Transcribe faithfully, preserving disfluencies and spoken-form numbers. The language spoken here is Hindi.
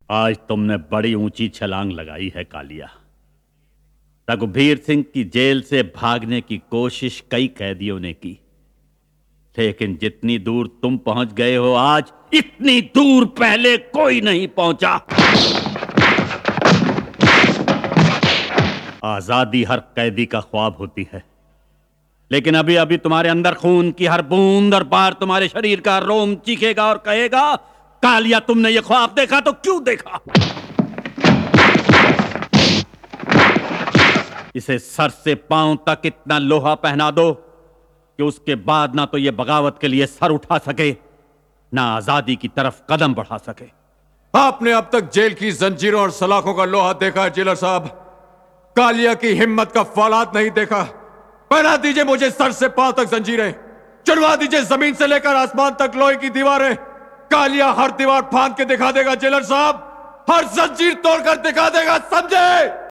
आज तुमने बड़ी ऊंची छलांग लगाई है कालिया। रघुवीर सिंह की जेल से भागने की कोशिश कई कैदियों ने की, लेकिन जितनी दूर तुम पहुंच गए हो आज, इतनी दूर पहले कोई नहीं पहुंचा। आजादी हर कैदी का ख्वाब होती है, लेकिन अभी अभी तुम्हारे अंदर खून की हर बूंद और बार तुम्हारे शरीर का रोम चीखेगा और कहेगा, कालिया तुमने ये ख्वाब देखा तो क्यों देखा। इसे सर से पांव तक इतना लोहा पहना दो कि उसके बाद ना तो ये बगावत के लिए सर उठा सके, ना आजादी की तरफ कदम बढ़ा सके। आपने अब तक जेल की जंजीरों और सलाखों का लोहा देखा है जेलर साहब, कालिया की हिम्मत का फौलाद नहीं देखा। पहना दीजिए मुझे सर से पांव तक जंजीरें, चढ़वा दीजिए जमीन से लेकर आसमान तक लोहे की दीवारें। कालिया हर दीवार फांद के दिखा देगा जेलर साहब, हर जंजीर तोड़कर दिखा देगा, समझे।